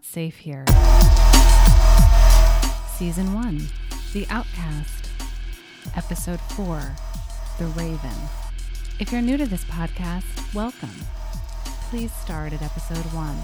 safe here. Season 1, The Outcast. Episode 4, The Raven. If you're new to this podcast, welcome. Please start at episode 1.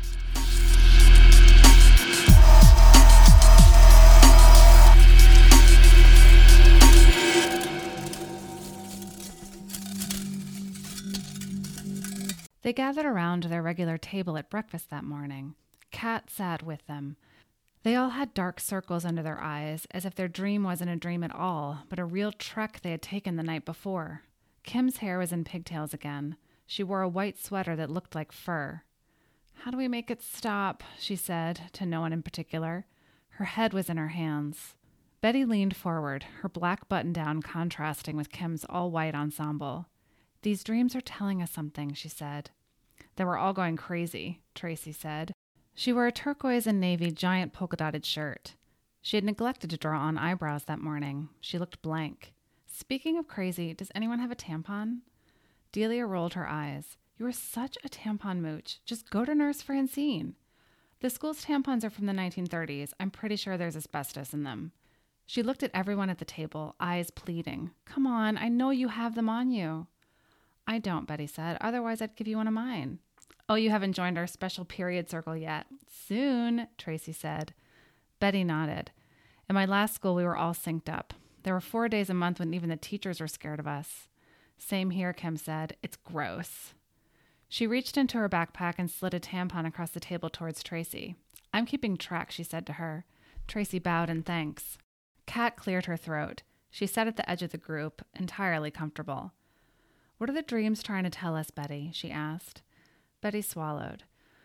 They gathered around their regular table at breakfast that morning. Kat sat with them. They all had dark circles under their eyes, as if their dream wasn't a dream at all, but a real trek they had taken the night before. Kim's hair was in pigtails again. She wore a white sweater that looked like fur. "How do we make it stop?" she said, to no one in particular. Her head was in her hands. Betty leaned forward, her black button-down contrasting with Kim's all-white ensemble. "These dreams are telling us something," she said. "They were all going crazy," Tracy said. She wore a turquoise and navy giant polka-dotted shirt. She had neglected to draw on eyebrows that morning. She looked blank. "Speaking of crazy, does anyone have a tampon?" Delia rolled her eyes. "You are such a tampon mooch. Just go to Nurse Francine." "The school's tampons are from the 1930s. I'm pretty sure there's asbestos in them." She looked at everyone at the table, eyes pleading. "Come on, I know you have them on you." "I don't," Betty said. "Otherwise, I'd give you one of mine." "Oh, you haven't joined our special period circle yet." "Soon," Tracy said. Betty nodded. "In my last school, we were all synced up. There were 4 days a month when even the teachers were scared of us." "Same here," Kim said. "It's gross." She reached into her backpack and slid a tampon across the table towards Tracy. "I'm keeping track," she said to her. Tracy bowed in thanks. Kat cleared her throat. She sat at the edge of the group, entirely comfortable. "What are the dreams trying to tell us, Betty?" she asked. Betty swallowed.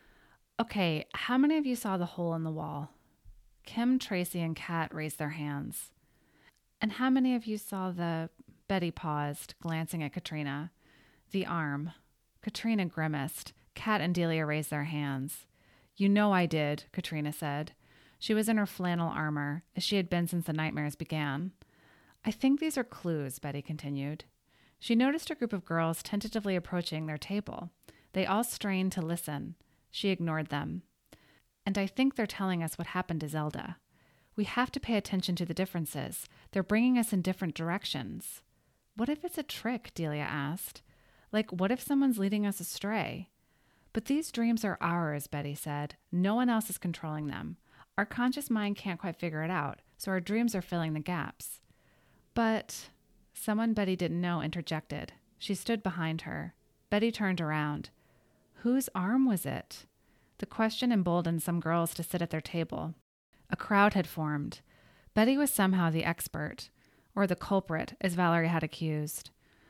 "Okay, how many of you saw the hole in the wall?" Kim, Tracy, and Kat raised their hands. "And how many of you saw the—" Betty paused, glancing at Katrina. "The arm." Katrina grimaced. Kat and Delia raised their hands. "You know I did," Katrina said. She was in her flannel armor, as she had been since the nightmares began. "I think these are clues," Betty continued. She noticed a group of girls tentatively approaching their table. They all strained to listen. She ignored them. "And I think they're telling us what happened to Zelda. We have to pay attention to the differences. They're bringing us in different directions." "What if it's a trick?" Delia asked. "Like, what if someone's leading us astray?" "But these dreams are ours," Betty said. "No one else is controlling them. Our conscious mind can't quite figure it out, so our dreams are filling the gaps." "But—" Someone Betty didn't know interjected. She stood behind her. Betty turned around. Whose arm was it? The question emboldened some girls to sit at their table. A crowd had formed. Betty was somehow the expert, or the culprit, as Valerie had accused.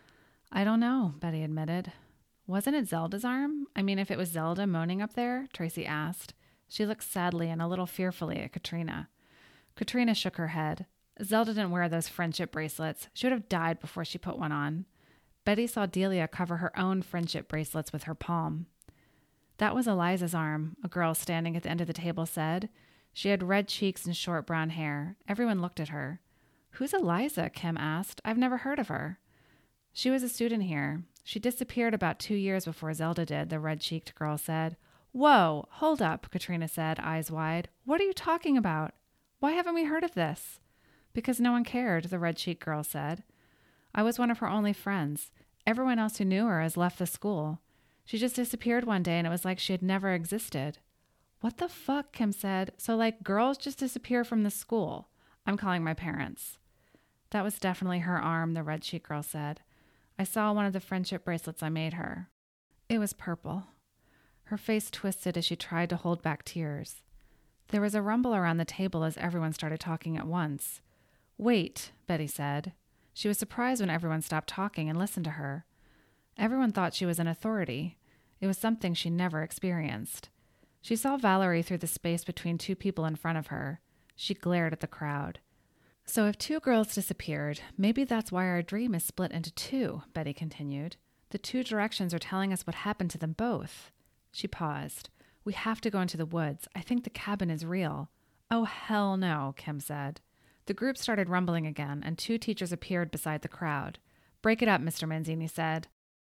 "I don't know," Betty admitted. "Wasn't it Zelda's arm? I mean, if it was Zelda moaning up there?" Tracy asked. She looked sadly and a little fearfully at Katrina. Katrina shook her head. "Zelda didn't wear those friendship bracelets. She would have died before she put one on." Betty saw Delia cover her own friendship bracelets with her palm. "That was Eliza's arm," a girl standing at the end of the table said. She had red cheeks and short brown hair. Everyone looked at her. "Who's Eliza?" Kim asked. "I've never heard of her." "She was a student here. She disappeared about 2 years before Zelda did," the red-cheeked girl said. "Whoa, hold up," Katrina said, eyes wide. "What are you talking about? Why haven't we heard of this?" "Because no one cared," the red-cheeked girl said. "I was one of her only friends. Everyone else who knew her has left the school. She just disappeared one day and it was like she had never existed." "What the fuck?" Kim said. "So, like, girls just disappear from the school? I'm calling my parents." "That was definitely her arm," the red-cheeked girl said. "I saw one of the friendship bracelets I made her. It was purple." Her face twisted as she tried to hold back tears. There was a rumble around the table as everyone started talking at once. "Wait," Betty said. She was surprised when everyone stopped talking and listened to her. Everyone thought she was an authority. It was something she never experienced. She saw Valerie through the space between two people in front of her. She glared at the crowd. "So if 2 girls disappeared, maybe that's why our dream is split into 2, Betty continued. "The 2 directions are telling us what happened to them both." She paused. "We have to go into the woods. I think the cabin is real." "Oh, hell no," Kim said. The group started rumbling again, and 2 teachers appeared beside the crowd. "Break it up," Mr. Manzini said.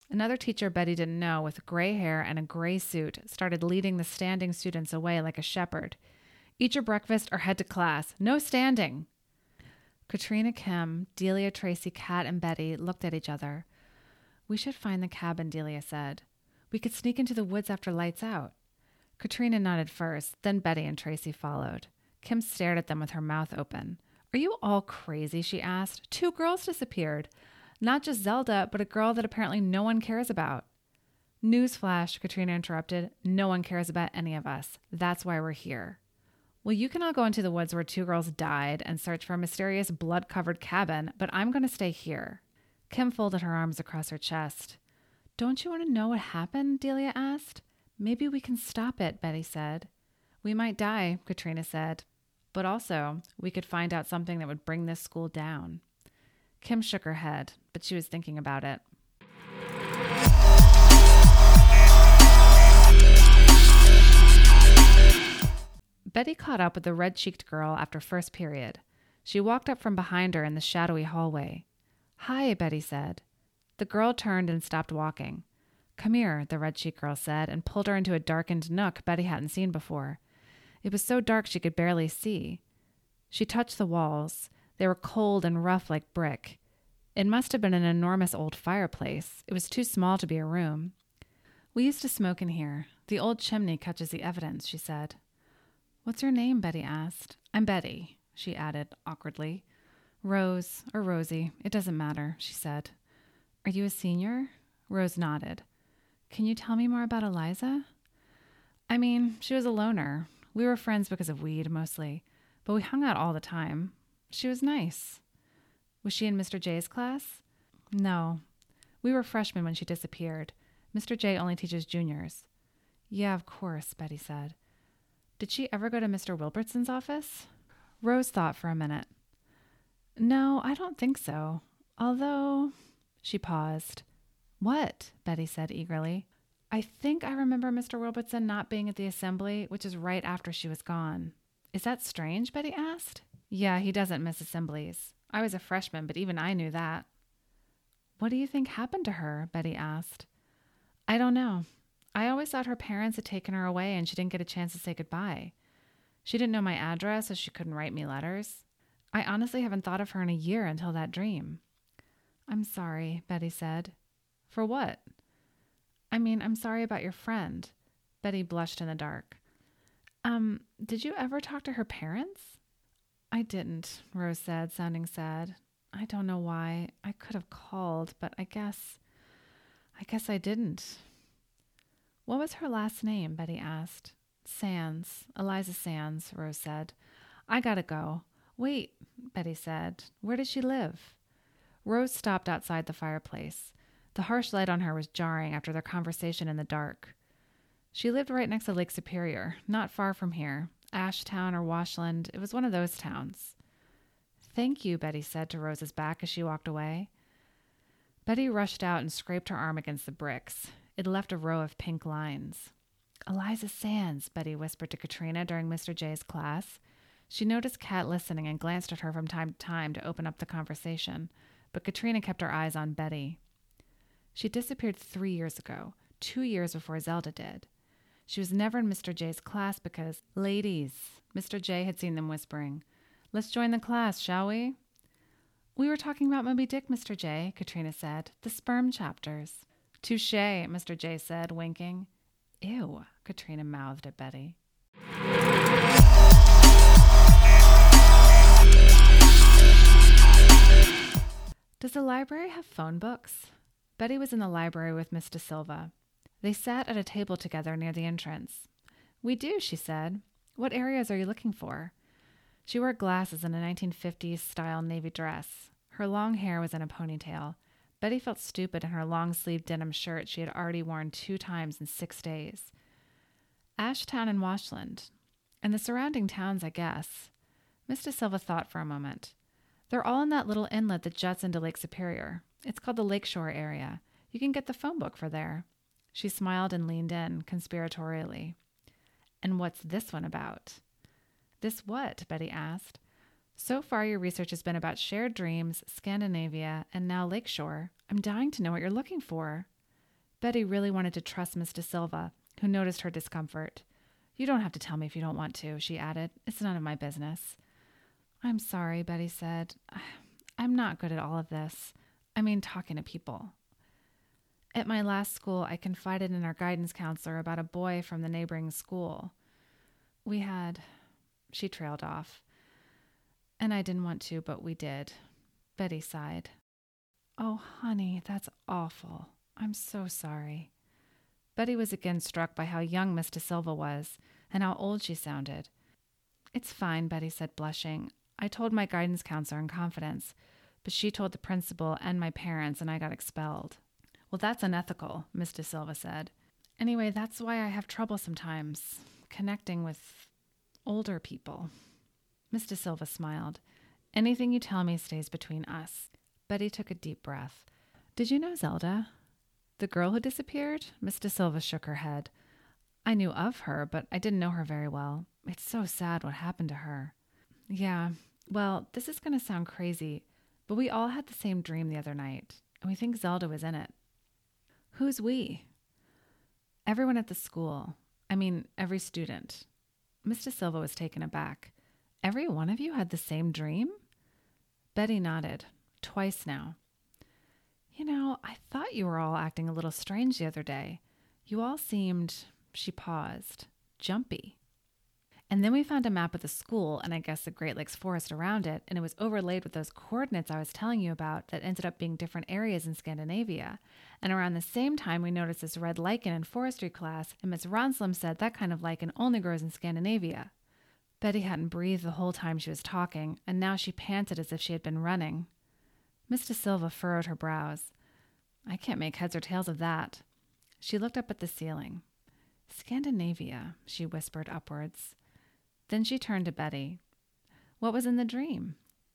Another teacher Betty didn't know, with gray hair and a gray suit, started leading the standing students away like a shepherd. Eat your breakfast or head to class. No standing. Katrina, Kim, Delia, Tracy, Kat, and Betty looked at each other. We should find the cabin, Delia said. We could sneak into the woods after lights out. Katrina nodded first, then Betty and Tracy followed. Kim stared at them with her mouth open. Are you all crazy? She asked. 2 girls disappeared. Not just Zelda, but a girl that apparently no one cares about. Newsflash, Katrina interrupted. No one cares about any of us. That's why we're here. Well, you can all go into the woods where 2 girls died and search for a mysterious blood-covered cabin, but I'm going to stay here. Kim folded her arms across her chest. Don't you want to know what happened? Delia asked. Maybe we can stop it, Betty said. We might die, Katrina said. But also, we could find out something that would bring this school down. Kim shook her head, but she was thinking about it. Betty caught up with the red-cheeked girl after first period. She walked up from behind her in the shadowy hallway. Hi, Betty said. The girl turned and stopped walking. Come here, the red-cheeked girl said, and pulled her into a darkened nook Betty hadn't seen before. It was so dark she could barely see. She touched the walls. They were cold and rough like brick. It must have been an enormous old fireplace. It was too small to be a room. We used to smoke in here. The old chimney catches the evidence, she said. What's your name? Betty asked. I'm Betty, she added awkwardly. Rose or Rosie, it doesn't matter, she said. Are you a senior? Rose nodded. Can you tell me more about Eliza? I mean, she was a loner. We were friends because of weed, mostly, but we hung out all the time. She was nice. Was she in Mr. J's class? No. We were freshmen when she disappeared. Mr. J only teaches juniors. Yeah, of course, Betty said. Did she ever go to Mr. Wilbertson's office? Rose thought for a minute. No, I don't think so. Although... She paused. What? Betty said eagerly. I think I remember Mr. Wilbertson not being at the assembly, which is right after she was gone. Is that strange? Betty asked. Yeah, he doesn't miss assemblies. I was a freshman, but even I knew that. What do you think happened to her? Betty asked. I don't know. I always thought her parents had taken her away and she didn't get a chance to say goodbye. She didn't know my address, so she couldn't write me letters. I honestly haven't thought of her in a year until that dream. I'm sorry, Betty said. For what? I mean, I'm sorry about your friend. Betty blushed in the dark. Did you ever talk to her parents? I didn't, Rose said, sounding sad. I don't know why. I could have called, but I guess I didn't. What was her last name? Betty asked. Sands. Eliza Sands, Rose said. I gotta go. Wait, Betty said. Where does she live? Rose stopped outside the fireplace. The harsh light on her was jarring after their conversation in the dark. She lived right next to Lake Superior, not far from here. Ashtown or Washland. It was one of those towns. Thank you, Betty said to Rose's back as she walked away. Betty rushed out and scraped her arm against the bricks. It left a row of pink lines. Eliza Sands, Betty whispered to Katrina during Mr. J's class. She noticed Kat listening and glanced at her from time to time to open up the conversation, but Katrina kept her eyes on Betty. She disappeared 3 years ago, 2 years before Zelda did. She was never in Mr. J's class because, ladies, Mr. J had seen them whispering, let's join the class, shall we? We were talking about Moby Dick, Mr. J, Katrina said, the sperm chapters. Touché, Mr. J said, winking. Ew, Katrina mouthed at Betty. Does the library have phone books? Betty was in the library with Miss De Silva. They sat at a table together near the entrance. We do, she said. What areas are you looking for? She wore glasses and a 1950s-style navy dress. Her long hair was in a ponytail. Betty felt stupid in her long-sleeved denim shirt she had already worn 2 times in 6 days. Ashtown and Washland. And the surrounding towns, I guess. Miss De Silva thought for a moment. They're all in that little inlet that juts into Lake Superior. It's called the Lakeshore area. You can get the phone book for there. She smiled and leaned in, conspiratorially. And what's this one about? This what? Betty asked. So far, your research has been about shared dreams, Scandinavia, and now Lakeshore. I'm dying to know what you're looking for. Betty really wanted to trust Miss De Silva, who noticed her discomfort. "You don't have to tell me if you don't want to," she added. "It's none of my business." "I'm sorry," Betty said. "I'm not good at all of this. I mean, talking to people. At my last school, I confided in our guidance counselor about a boy from the neighboring school. We had..." She trailed off. "And I didn't want to, but we did." Betty sighed. "Oh, honey, that's awful. I'm so sorry." Betty was again struck by how young Miss De Silva was and how old she sounded. "It's fine," Betty said, blushing. "I told my guidance counselor in confidence, but she told the principal and my parents, and I got expelled." "Well, that's unethical," Miss De Silva said. "Anyway, that's why I have trouble sometimes connecting with older people." Miss De Silva smiled. "Anything you tell me stays between us." Betty took a deep breath. "Did you know Zelda? The girl who disappeared?" Miss De Silva shook her head. "I knew of her, but I didn't know her very well. It's so sad what happened to her." "Yeah, well, this is going to sound crazy, but we all had the same dream the other night, and we think Zelda was in it." "Who's we?" "Everyone at the school. I mean, every student." Miss De Silva was taken aback. "Every one of you had the same dream?" Betty nodded. "Twice now." "You know, I thought you were all acting a little strange the other day. You all seemed," she paused, "jumpy. And then we found a map of the school and I guess the Great Lakes forest around it, and it was overlaid with those coordinates I was telling you about that ended up being different areas in Scandinavia. And around the same time, we noticed this red lichen in forestry class, and Miss Ronslum said that kind of lichen only grows in Scandinavia." Betty hadn't breathed the whole time she was talking, and now she panted as if she had been running. Miss De Silva furrowed her brows. "I can't make heads or tails of that." She looked up at the ceiling. "Scandinavia," she whispered upwards. Then she turned to Betty. "What was in the dream?"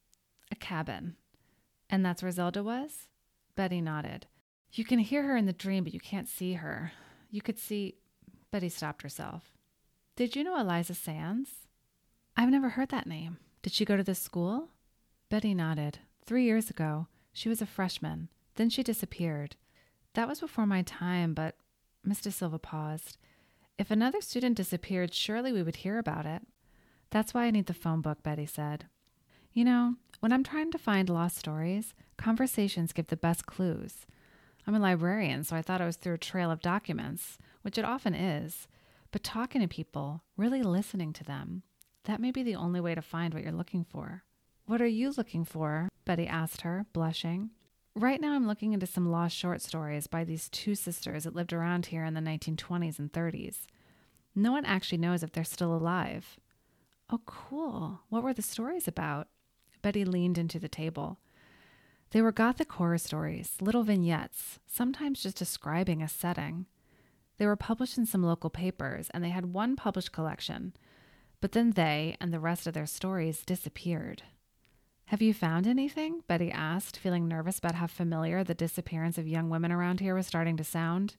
"A cabin." "And that's where Zelda was?" Betty nodded. "You can hear her in the dream, but you can't see her. You could see..." Betty stopped herself. "Did you know Eliza Sands?" "I've never heard that name. Did she go to this school?" Betty nodded. 3 years ago. She was a freshman. Then she disappeared. That was before my time, but..." Miss De Silva paused. "If another student disappeared, surely we would hear about it." "That's why I need the phone book," Betty said. "You know, when I'm trying to find lost stories, conversations give the best clues. I'm a librarian, so I thought it was through a trail of documents, which it often is. But talking to people, really listening to them, that may be the only way to find what you're looking for." "What are you looking for?" Betty asked her, blushing. "Right now I'm looking into some lost short stories by these two sisters that lived around here in the 1920s and 30s. No one actually knows if they're still alive." "Oh, cool. What were the stories about?" Betty leaned into the table. "They were Gothic horror stories, little vignettes, sometimes just describing a setting. They were published in some local papers, and they had one published collection. But then they and the rest of their stories disappeared." "Have you found anything?" Betty asked, feeling nervous about how familiar the disappearance of young women around here was starting to sound.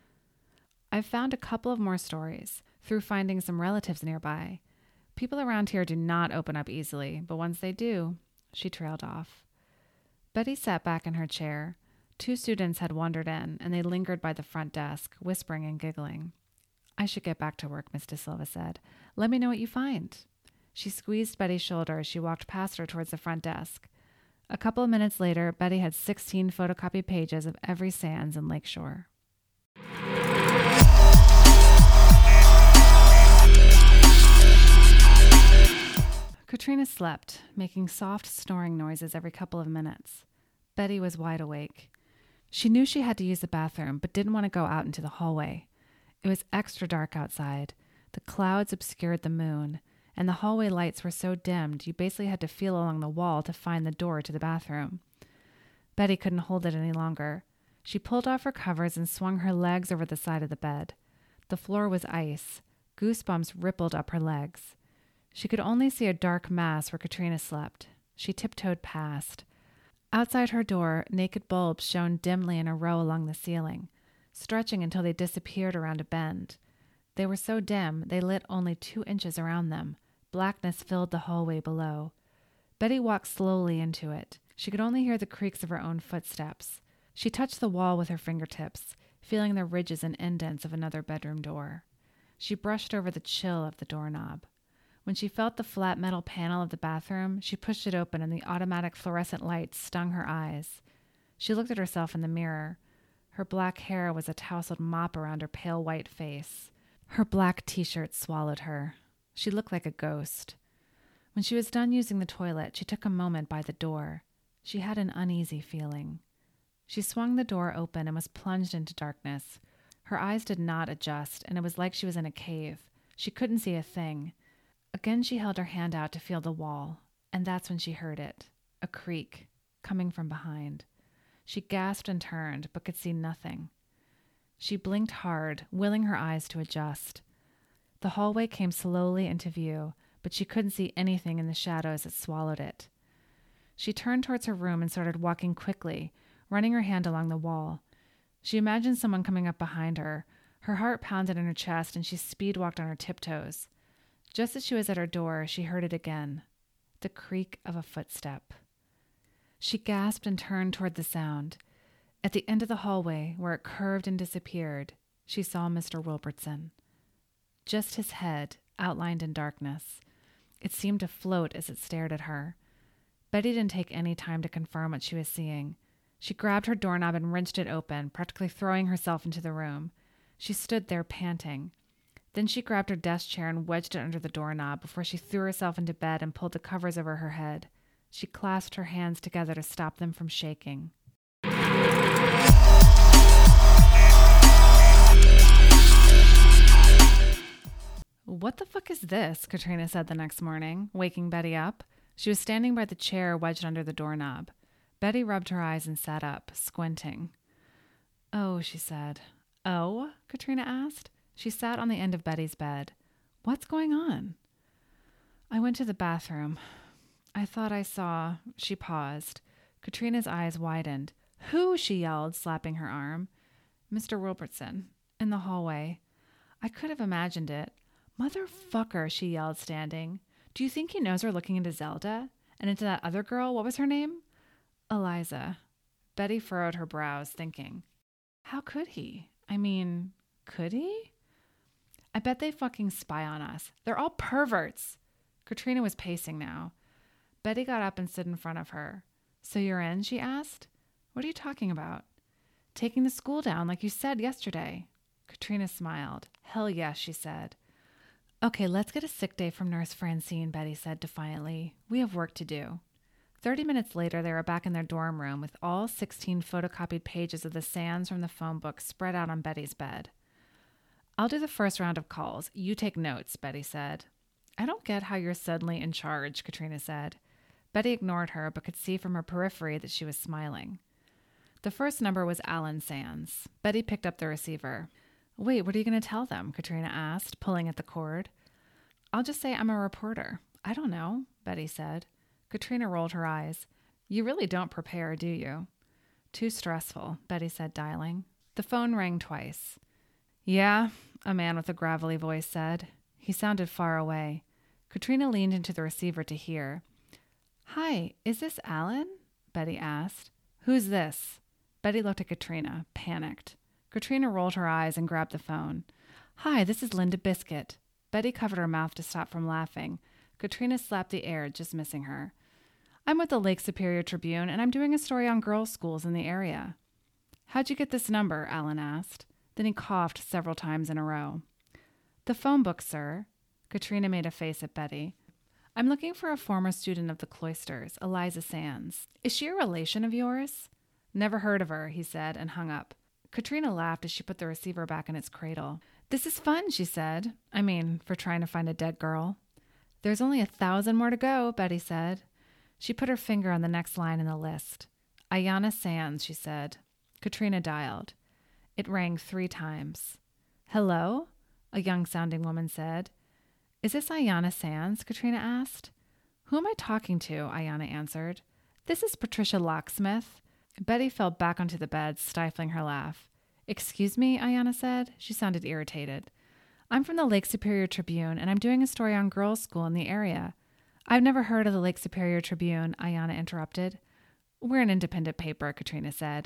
"I've found a couple of more stories, through finding some relatives nearby. People around here do not open up easily, but once they do..." She trailed off. Betty sat back in her chair. 2 students had wandered in, and they lingered by the front desk, whispering and giggling. "I should get back to work," Miss De Silva said. "Let me know what you find." She squeezed Betty's shoulder as she walked past her towards the front desk. A couple of minutes later, Betty had 16 photocopied pages of every Sands in Lakeshore. Katrina slept, making soft snoring noises every couple of minutes. Betty was wide awake. She knew she had to use the bathroom, but didn't want to go out into the hallway. It was extra dark outside. The clouds obscured the moon, and the hallway lights were so dimmed you basically had to feel along the wall to find the door to the bathroom. Betty couldn't hold it any longer. She pulled off her covers and swung her legs over the side of the bed. The floor was ice. Goosebumps rippled up her legs. She could only see a dark mass where Katrina slept. She tiptoed past. Outside her door, naked bulbs shone dimly in a row along the ceiling, stretching until they disappeared around a bend. They were so dim, they lit only 2 inches around them. Blackness filled the hallway below. Betty walked slowly into it. She could only hear the creaks of her own footsteps. She touched the wall with her fingertips, feeling the ridges and indents of another bedroom door. She brushed over the chill of the doorknob. When she felt the flat metal panel of the bathroom, she pushed it open and the automatic fluorescent light stung her eyes. She looked at herself in the mirror. Her black hair was a tousled mop around her pale white face. Her black t-shirt swallowed her. She looked like a ghost. When she was done using the toilet, she took a moment by the door. She had an uneasy feeling. She swung the door open and was plunged into darkness. Her eyes did not adjust, and it was like she was in a cave. She couldn't see a thing. Again, she held her hand out to feel the wall, and that's when she heard it, a creak, coming from behind. She gasped and turned, but could see nothing. She blinked hard, willing her eyes to adjust. The hallway came slowly into view, but she couldn't see anything in the shadows that swallowed it. She turned towards her room and started walking quickly, running her hand along the wall. She imagined someone coming up behind her. Her heart pounded in her chest, and she speed-walked on her tiptoes. Just as she was at her door, she heard it again, the creak of a footstep. She gasped and turned toward the sound. At the end of the hallway, where it curved and disappeared, she saw Mr. Wilbertson. Just his head, outlined in darkness. It seemed to float as it stared at her. Betty didn't take any time to confirm what she was seeing. She grabbed her doorknob and wrenched it open, practically throwing herself into the room. She stood there panting. Then she grabbed her desk chair and wedged it under the doorknob before she threw herself into bed and pulled the covers over her head. She clasped her hands together to stop them from shaking. "What the fuck is this?" Katrina said the next morning, waking Betty up. She was standing by the chair wedged under the doorknob. Betty rubbed her eyes and sat up, squinting. "Oh," she said. "Oh?" Katrina asked. She sat on the end of Betty's bed. "What's going on?" "I went to the bathroom. I thought I saw..." She paused. Katrina's eyes widened. "Who?" she yelled, slapping her arm. "Mr. Wilbertson. In the hallway. I could have imagined it. Motherfucker," she yelled, standing. "Do you think he knows we're looking into Zelda? And into that other girl? What was her name?" "Eliza." Betty furrowed her brows, thinking. How could he? I mean, could he? I bet they fucking spy on us. They're all perverts. Katrina was pacing now. Betty got up and stood in front of her. "So you're in?" she asked. "What are you talking about?" "Taking the school down like you said yesterday." Katrina smiled. "Hell yes," she said. "Okay, let's get a sick day from Nurse Francine," Betty said defiantly. "We have work to do." 30 minutes later, they were back in their dorm room with all 16 photocopied pages of the Sands from the phone book spread out on Betty's bed. "I'll do the first round of calls. You take notes," Betty said. "I don't get how you're suddenly in charge," Katrina said. Betty ignored her, but could see from her periphery that she was smiling. The first number was Alan Sands. Betty picked up the receiver. "Wait, what are you going to tell them?" Katrina asked, pulling at the cord. "I'll just say I'm a reporter." "I don't know," Betty said. Katrina rolled her eyes. "You really don't prepare, do you?" "Too stressful," Betty said, dialing. The phone rang twice. "Yeah," a man with a gravelly voice said. He sounded far away. Katrina leaned into the receiver to hear. "Hi, is this Alan?" Betty asked. "Who's this?" Betty looked at Katrina, panicked. Katrina rolled her eyes and grabbed the phone. "Hi, this is Linda Biscuit." Betty covered her mouth to stop from laughing. Katrina slapped the air, just missing her. "I'm with the Lake Superior Tribune, and I'm doing a story on girls' schools in the area." "How'd you get this number?" Alan asked. Then he coughed several times in a row. "The phone book, sir." Katrina made a face at Betty. "I'm looking for a former student of the Cloisters, Eliza Sands. Is she a relation of yours?" "Never heard of her," he said, and hung up. Katrina laughed as she put the receiver back in its cradle. "This is fun," she said. "I mean, for trying to find a dead girl." "There's only 1,000 more to go," Betty said. She put her finger on the next line in the list. "Ayanna Sands," she said. Katrina dialed. It rang 3 times. "Hello?" a young-sounding woman said. "Is this Ayanna Sands?" Katrina asked. "Who am I talking to?" Ayanna answered. "This is Patricia Locksmith." Betty fell back onto the bed, stifling her laugh. "Excuse me?" Ayanna said. She sounded irritated. "I'm from the Lake Superior Tribune, and I'm doing a story on girls' school in the area." "I've never heard of the Lake Superior Tribune," Ayanna interrupted. "We're an independent paper," Katrina said.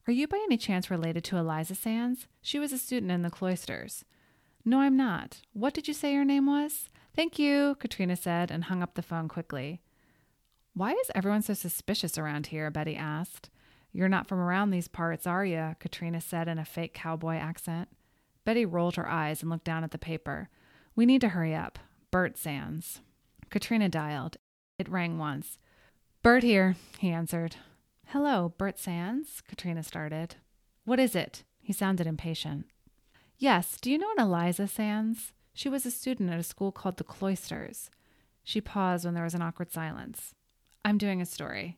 Are you by any chance related to Eliza Sands? She was a student in the cloisters. No, I'm not. What did you say your name was? Thank you, Katrina said and hung up the phone quickly. Why is everyone so suspicious around here? Betty asked. You're not from around these parts, are you? Katrina said in a fake cowboy accent. Betty rolled her eyes and looked down at the paper. We need to hurry up. Bert Sands. Katrina dialed. It rang once. Bert here, he answered. Hello, Bert Sands, Katrina started. What is it? He sounded impatient. Yes, do you know an Eliza Sands? She was a student at a school called the Cloisters. She paused when there was an awkward silence. I'm doing a story.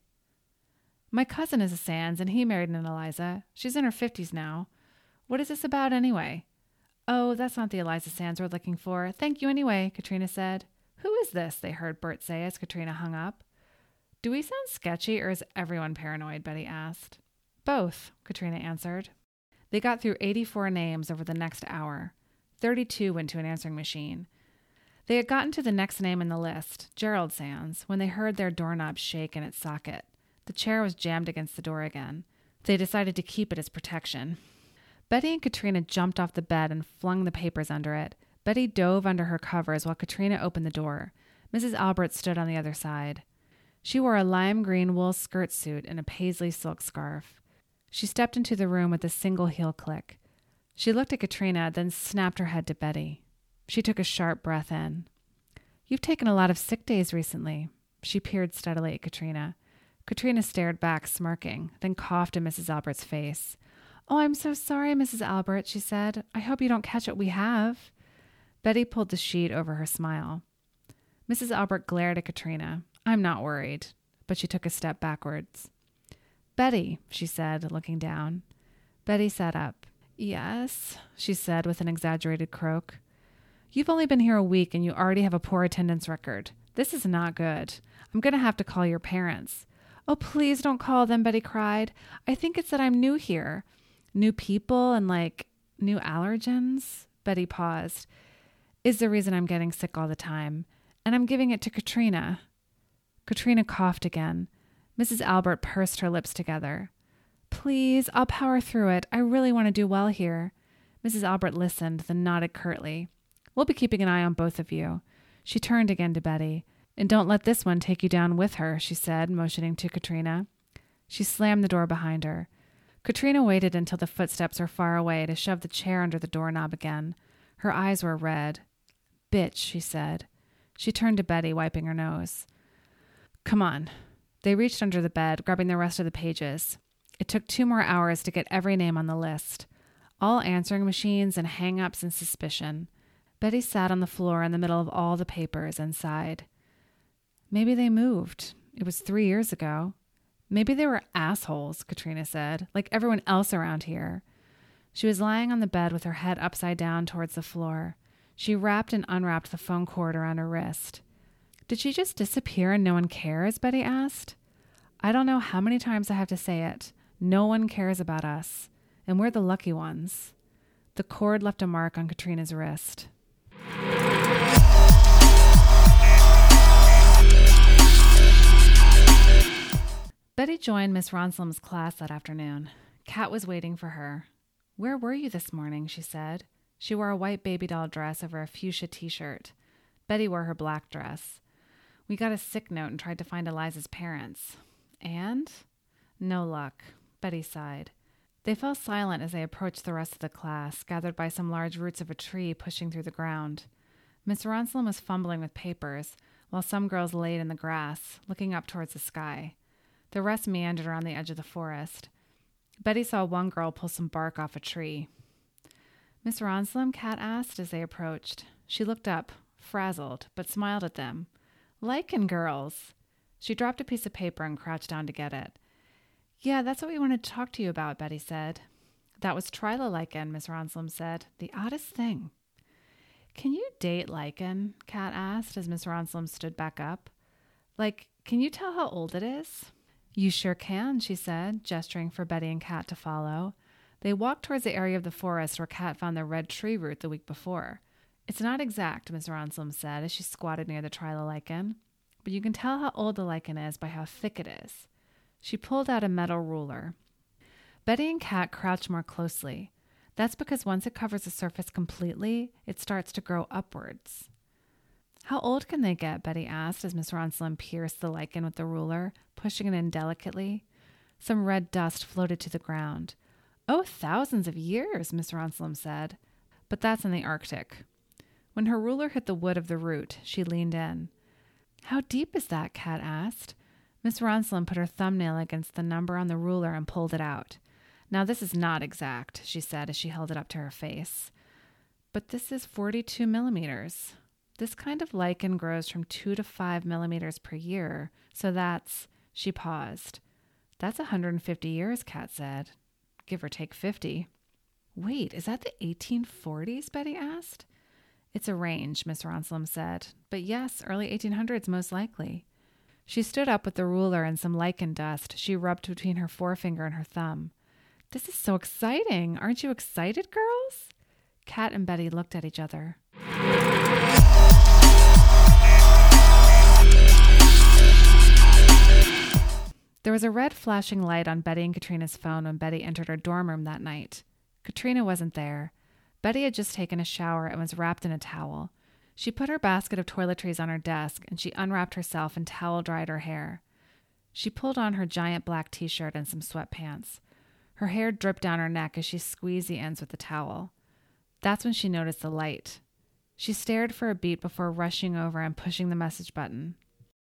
My cousin is a Sands, and he married an Eliza. She's in her 50s now. What is this about anyway? Oh, that's not the Eliza Sands we're looking for. Thank you anyway, Katrina said. Who is this? They heard Bert say as Katrina hung up. Do we sound sketchy, or is everyone paranoid? Betty asked. Both, Katrina answered. They got through 84 names over the next hour. 32 went to an answering machine. They had gotten to the next name in the list, Gerald Sands, when they heard their doorknob shake in its socket. The chair was jammed against the door again. They decided to keep it as protection. Betty and Katrina jumped off the bed and flung the papers under it. Betty dove under her covers while Katrina opened the door. Mrs. Albert stood on the other side. She wore a lime green wool skirt suit and a paisley silk scarf. She stepped into the room with a single heel click. She looked at Katrina, then snapped her head to Betty. She took a sharp breath in. You've taken a lot of sick days recently. She peered steadily at Katrina. Katrina stared back, smirking, then coughed in Mrs. Albert's face. Oh, I'm so sorry, Mrs. Albert, she said. I hope you don't catch what we have. Betty pulled the sheet over her smile. Mrs. Albert glared at Katrina. I'm not worried, but she took a step backwards. Betty, she said, looking down. Betty sat up. Yes, she said with an exaggerated croak. You've only been here a week and you already have a poor attendance record. This is not good. I'm going to have to call your parents. Oh, please don't call them, Betty cried. I think it's that I'm new here. New people and new allergens? Betty paused. Is the reason I'm getting sick all the time. And I'm giving it to Katrina. Katrina coughed again. Mrs. Albert pursed her lips together. Please, I'll power through it. I really want to do well here. Mrs. Albert listened, then nodded curtly. We'll be keeping an eye on both of you. She turned again to Betty. And don't let this one take you down with her, she said, motioning to Katrina. She slammed the door behind her. Katrina waited until the footsteps were far away to shove the chair under the doorknob again. Her eyes were red. Bitch, she said. She turned to Betty, wiping her nose. Come on. They reached under the bed, grabbing the rest of the pages. It took 2 more hours to get every name on the list. All answering machines and hang-ups and suspicion. Betty sat on the floor in the middle of all the papers and sighed. Maybe they moved. It was 3 years ago. Maybe they were assholes, Katrina said, like everyone else around here. She was lying on the bed with her head upside down towards the floor. She wrapped and unwrapped the phone cord around her wrist. Did she just disappear and no one cares? Betty asked. I don't know how many times I have to say it. No one cares about us. And we're the lucky ones. The cord left a mark on Katrina's wrist. Betty joined Miss Ronslum's class that afternoon. Kat was waiting for her. Where were you this morning? She said. She wore a white baby doll dress over a fuchsia t-shirt. Betty wore her black dress. We got a sick note and tried to find Eliza's parents. And? No luck. Betty sighed. They fell silent as they approached the rest of the class, gathered by some large roots of a tree pushing through the ground. Miss Ronslum was fumbling with papers, while some girls laid in the grass, looking up towards the sky. The rest meandered around the edge of the forest. Betty saw one girl pull some bark off a tree. Miss Ronslum? Kat asked as they approached. She looked up, frazzled, but smiled at them. Lichen girls. She dropped a piece of paper and crouched down to get it. Yeah, that's what we wanted to talk to you about, Betty said. That was Trilolichen, Miss Ronslum said. The oddest thing. Can you date lichen? Kat asked as Miss Ronslum stood back up. Can you tell how old it is? You sure can, she said, gesturing for Betty and Kat to follow. They walked towards the area of the forest where Kat found the red tree root the week before. It's not exact, Miss Ronslum said as she squatted near the Trilolichen, but you can tell how old the lichen is by how thick it is. She pulled out a metal ruler. Betty and Kat crouched more closely. That's because once it covers the surface completely, it starts to grow upwards. How old can they get? Betty asked as Miss Ronslin pierced the lichen with the ruler, pushing it in delicately. Some red dust floated to the ground. Oh, thousands of years, Miss Ronslin said. But that's in the Arctic. When her ruler hit the wood of the root, she leaned in. How deep is that? Kat asked. Miss Ronslin put her thumbnail against the number on the ruler and pulled it out. Now this is not exact, she said as she held it up to her face. But this is 42 millimeters. This kind of lichen grows from 2 to 5 millimeters per year, so that's... She paused. That's 150 years, Kat said. Give or take 50. Wait, is that the 1840s? Betty asked. It's a range, Miss Ronslin said. But yes, early 1800s most likely. She stood up with the ruler and some lichen dust she rubbed between her forefinger and her thumb. This is so exciting. Aren't you excited, girls? Kat and Betty looked at each other. There was a red flashing light on Betty and Katrina's phone when Betty entered her dorm room that night. Katrina wasn't there. Betty had just taken a shower and was wrapped in a towel. She put her basket of toiletries on her desk and she unwrapped herself and towel-dried her hair. She pulled on her giant black t-shirt and some sweatpants. Her hair dripped down her neck as she squeezed the ends with the towel. That's when she noticed the light. She stared for a beat before rushing over and pushing the message button.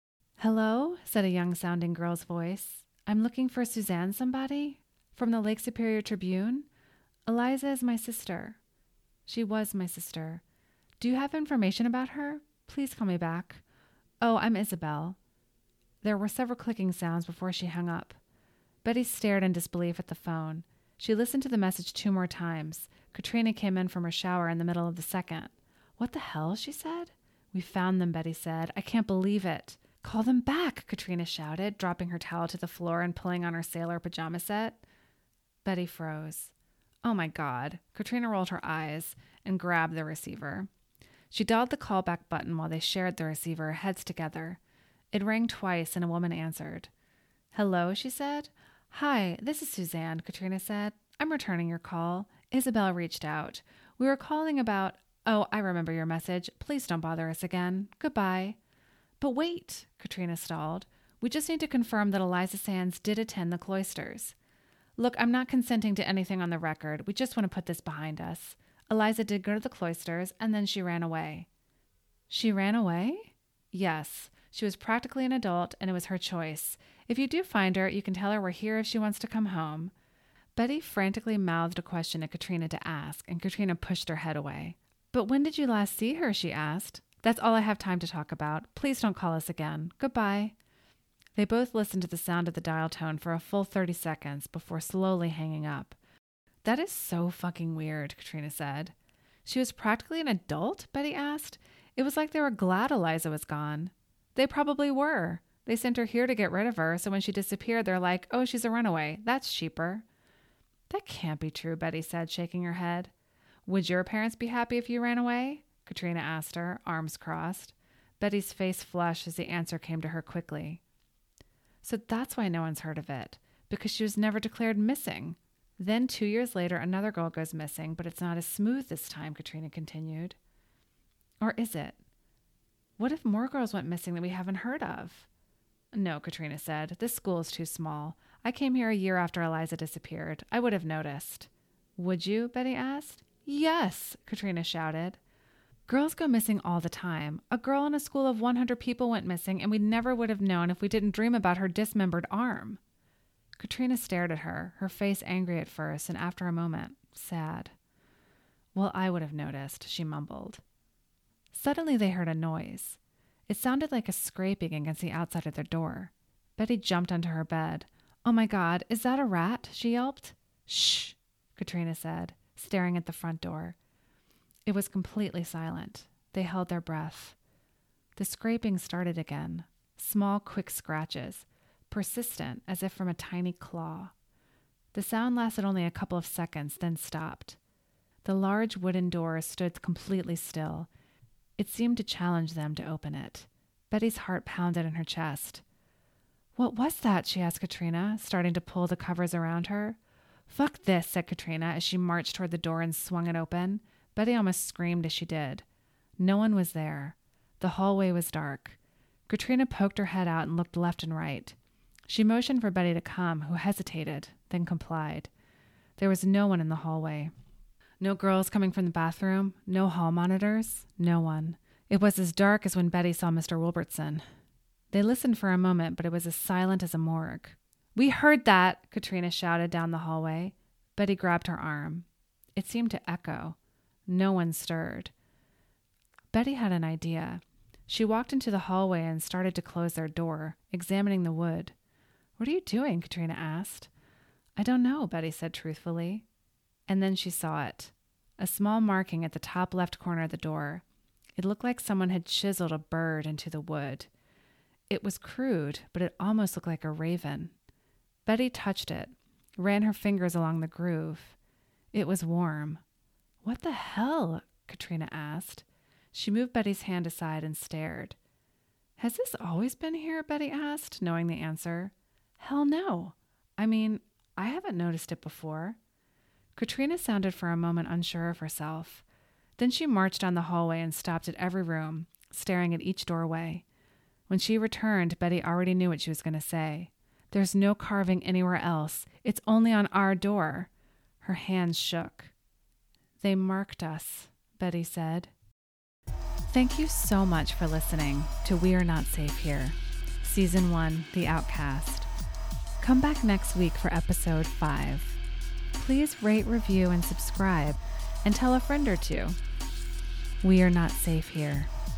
Hello, said a young-sounding girl's voice. I'm looking for Suzanne somebody? From the Lake Superior Tribune? Eliza is my sister. She was my sister. Do you have information about her? Please call me back. Oh, I'm Isabel. There were several clicking sounds before she hung up. Betty stared in disbelief at the phone. She listened to the message 2 more times. Katrina came in from her shower in the middle of the second. What the hell? She said. We found them, Betty said. I can't believe it. Call them back, Katrina shouted, dropping her towel to the floor and pulling on her sailor pajama set. Betty froze. Oh my God. Katrina rolled her eyes and grabbed the receiver. She dialed the callback button while they shared the receiver, heads together. It rang twice and a woman answered. Hello, she said. Hi, this is Suzanne, Katrina said. I'm returning your call. Isabel reached out. We were calling about... Oh, I remember your message. Please don't bother us again. Goodbye. But wait, Katrina stalled. We just need to confirm that Eliza Sands did attend the cloisters. Look, I'm not consenting to anything on the record. We just want to put this behind us. Eliza did go to the cloisters, and then she ran away. She ran away? Yes. She was practically an adult, and it was her choice. If you do find her, you can tell her we're here if she wants to come home. Betty frantically mouthed a question at Katrina to ask, and Katrina pushed her head away. But when did you last see her? She asked. That's all I have time to talk about. Please don't call us again. Goodbye. They both listened to the sound of the dial tone for a full 30 seconds before slowly hanging up. That is so fucking weird, Katrina said. She was practically an adult? Betty asked. It was like they were glad Eliza was gone. They probably were. They sent her here to get rid of her, so when she disappeared, they're like, oh, she's a runaway. That's cheaper. That can't be true, Betty said, shaking her head. Would your parents be happy if you ran away? Katrina asked her, arms crossed. Betty's face flushed as the answer came to her quickly. So that's why no one's heard of it, because she was never declared missing. Then 2 years later, another girl goes missing, but it's not as smooth this time, Katrina continued. Or is it? What if more girls went missing that we haven't heard of? No, Katrina said. This school is too small. I came here a year after Eliza disappeared. I would have noticed. Would you? Betty asked. Yes, Katrina shouted. Girls go missing all the time. A girl in a school of 100 people went missing, and we never would have known if we didn't dream about her dismembered arm. Katrina stared at her, her face angry at first, and after a moment, sad. Well, I would have noticed, she mumbled. Suddenly they heard a noise. It sounded like a scraping against the outside of their door. Betty jumped onto her bed. Oh my God, is that a rat? She yelped. Shh, Katrina said, staring at the front door. It was completely silent. They held their breath. The scraping started again. Small, quick scratches, persistent as if from a tiny claw. The sound lasted only a couple of seconds, then stopped. The large wooden door stood completely still. It seemed to challenge them to open it. Betty's heart pounded in her chest. What was that? She asked Katrina, starting to pull the covers around her. "Fuck this," said Katrina as she marched toward the door and swung it open. Betty almost screamed as she did. No one was there. The hallway was dark. Katrina poked her head out and looked left and right. She motioned for Betty to come, who hesitated, then complied. There was no one in the hallway. No girls coming from the bathroom, no hall monitors, no one. It was as dark as when Betty saw Mr. Wilbertson. They listened for a moment, but it was as silent as a morgue. "We heard that," Katrina shouted down the hallway. Betty grabbed her arm. It seemed to echo. No one stirred. Betty had an idea. She walked into the hallway and started to close their door, examining the wood. "What are you doing?" Katrina asked. "I don't know," Betty said truthfully. And then she saw it. A small marking at the top left corner of the door. It looked like someone had chiseled a bird into the wood. It was crude, but it almost looked like a raven. Betty touched it, ran her fingers along the groove. It was warm. "What the hell?" Katrina asked. She moved Betty's hand aside and stared. "Has this always been here?" Betty asked, knowing the answer. "Hell no. I mean, I haven't noticed it before." Katrina sounded for a moment unsure of herself. Then she marched down the hallway and stopped at every room, staring at each doorway. When she returned, Betty already knew what she was going to say. "There's no carving anywhere else. It's only on our door." Her hands shook. "They marked us," Betty said. Thank you so much for listening to We Are Not Safe Here, Season 1, The Outcast. Come back next week for Episode 5. Please rate, review, and subscribe, and tell a friend or two. We are not safe here.